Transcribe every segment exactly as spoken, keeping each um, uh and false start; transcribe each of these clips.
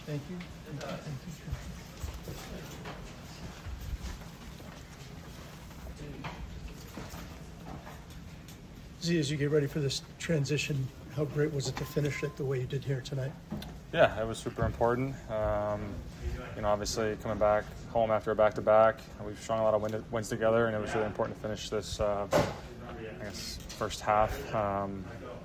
Thank you. Thank you. Thank you. Z, as you get ready for this transition, how great was it to finish it the way you did here tonight? Yeah, it was super important. Um, you know, obviously coming back home after a back-to-back, we've strung a lot of win- wins together, and it was really important to finish this, uh, I guess, first half um,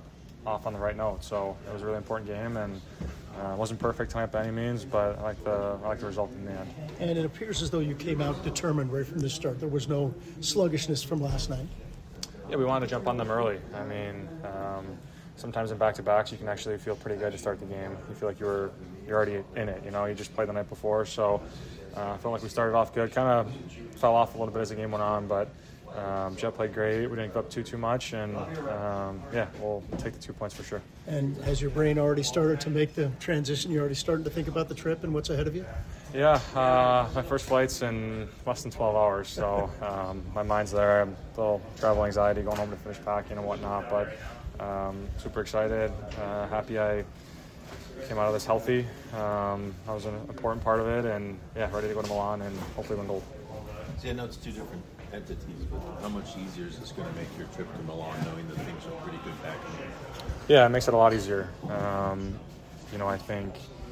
off on the right note. So it was a really important game, and uh, it wasn't perfect tonight by any means, but I like the I like the result in the end. And it appears as though you came out determined right from the start. There was no sluggishness from last night. Yeah, we wanted to jump on them early. I mean, um, sometimes in back-to-backs you can actually feel pretty good to start the game. You feel like you were you're already in it. You know, you just played the night before, so uh, I felt like we started off good. Kind of fell off a little bit as the game went on, but um, Jet played great. We didn't go up too too much, and um, yeah, we'll, we'll take the two points for sure. And has your brain already started to make the transition? You're already starting to think about the trip and what's ahead of you? Yeah, uh, my first flight's in less than twelve hours, so um, my mind's there. I'm a little travel anxiety going home to finish packing and whatnot, but um, super excited, uh, happy I came out of this healthy. Um, that was an important part of it, and yeah, ready to go to Milan and hopefully win gold. See, I know it's two different entities, but how much easier is this going to make your trip to Milan, knowing that things are pretty good back home? Yeah, it makes it a lot easier. Um, you know, I think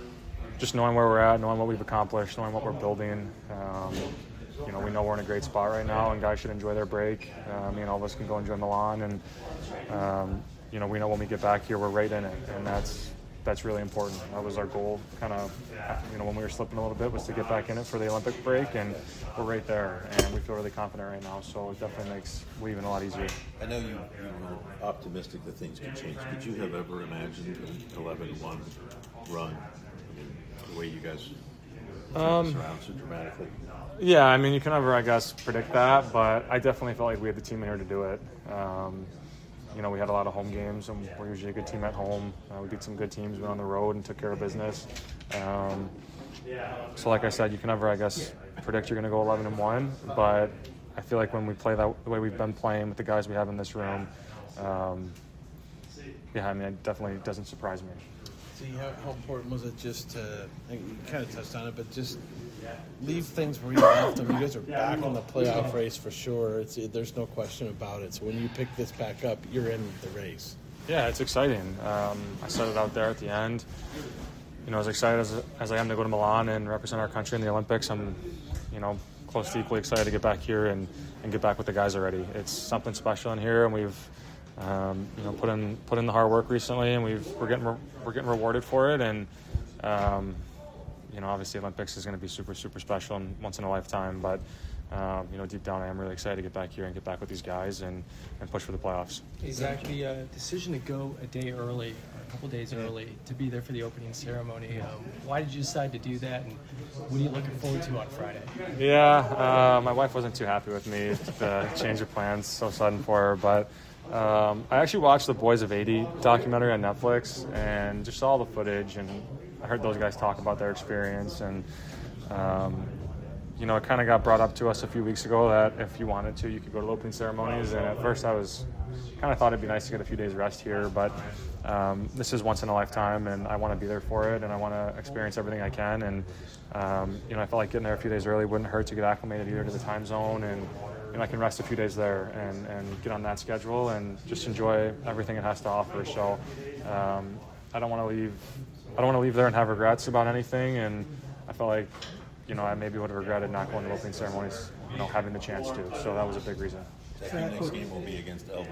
just knowing where we're at, knowing what we've accomplished, knowing what we're building. Um, you know, we know we're in a great spot right now, and guys should enjoy their break. Uh, me and all of us can go enjoy Milan, and um, you know, we know when we get back here, we're right in it, and that's that's really important. That was our goal, kind of, you know, when we were slipping a little bit, was to get back in it for the Olympic break, and we're right there, and we feel really confident right now. So it definitely makes leaving a lot easier. I know you, you were optimistic that things could change. Could you have ever imagined an eleven one run? I mean, the way you guys turned Um, this around so dramatically. Yeah, I mean, you can never, I guess, predict that, but I definitely felt like we had the team in here to do it. Um, you know, we had a lot of home games, and we're usually a good team at home. Uh, we beat some good teams, went on the road and took care of business. Um, so, like I said, you can never, I guess, predict you're going to go eleven and one, but I feel like when we play that the way we've been playing with the guys we have in this room, um, yeah, I mean, it definitely doesn't surprise me. See, how, how important was it just to, you kind of touched on it, but just leave things where you left them. You guys are back in the playoff race for sure. It's There's no question about it. So when you pick this back up, you're in the race. Yeah, it's exciting. Um, I said it out there at the end. You know, as excited as, as I am to go to Milan and represent our country in the Olympics, I'm, you know, close to equally excited to get back here and, and get back with the guys already. It's something special in here, and we've, um, you know, put in put in the hard work recently, and we've we're getting re- we're getting rewarded for it. And um, you know, obviously, Olympics is going to be super super special and once in a lifetime. But um, you know, deep down, I am really excited to get back here and get back with these guys and, and push for the playoffs. Zach, the uh, decision to go a day early, or a couple days early, to be there for the opening ceremony. Um, why did you decide to do that, and what are you looking forward to on Friday? Yeah, uh, my wife wasn't too happy with me to change of plans so sudden for her, but um, I actually watched the Boys of eighty documentary on Netflix and just saw the footage, and I heard those guys talk about their experience, and um, you know, it kind of got brought up to us a few weeks ago that if you wanted to, you could go to the opening ceremonies, and at first I was kind of thought it'd be nice to get a few days rest here, but um, this is once in a lifetime, and I want to be there for it, and I want to experience everything I can, and um, you know, I felt like getting there a few days early wouldn't hurt to get acclimated either to the time zone, and you know, I can rest a few days there and, and get on that schedule and just enjoy everything it has to offer. So um, I don't want to leave. I don't want to leave there and have regrets about anything, and I felt like, you know, I maybe would have regretted not going to opening ceremonies, you know, having the chance to. So that was a big reason. The next game will be against Elvis.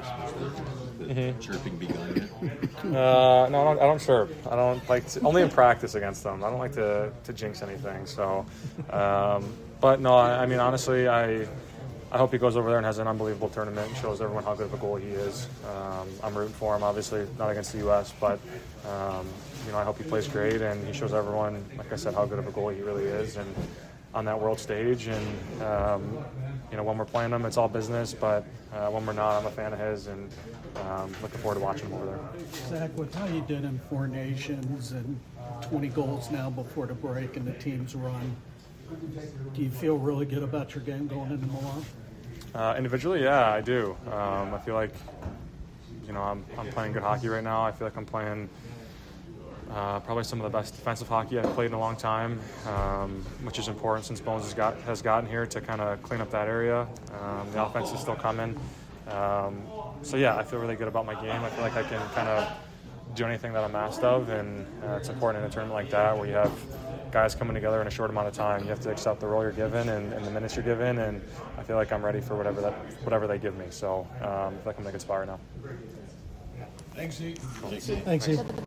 Has the, the Mm-hmm. chirping begun yet? Uh, no, I don't, I don't chirp. I don't like to, only in practice against them. I don't like to, to jinx anything. So, um, but no, I, I mean, honestly, I I hope he goes over there and has an unbelievable tournament and shows everyone how good of a goalie he is. Um, I'm rooting for him, obviously, not against the U S, but um, you know, I hope he plays great and he shows everyone, like I said, how good of a goalie he really is, and on that world stage. And um, you know, when we're playing him, it's all business, but uh, when we're not, I'm a fan of his, and um, looking forward to watching him over there. Zach, with how you did in Four Nations and twenty goals now before the break and the team's run, do you feel really good about your game going into Milan? Uh, individually, yeah, I do. Um, I feel like, you know, I'm, I'm playing good hockey right now. I feel like I'm playing Uh, probably some of the best defensive hockey I've played in a long time, um, which is important since Bones has got has gotten here to kind of clean up that area. Um, the offense is still coming. Um, so yeah, I feel really good about my game. I feel like I can kind of do anything that I'm asked of, and uh, it's important in a tournament like that where you have guys coming together in a short amount of time. You have to accept the role you're given and, and the minutes you're given, and I feel like I'm ready for whatever that whatever they give me. So um, I feel like I'm in a good spot right now. Thanks, Zeke. Thanks, Steve. Thanks, Steve.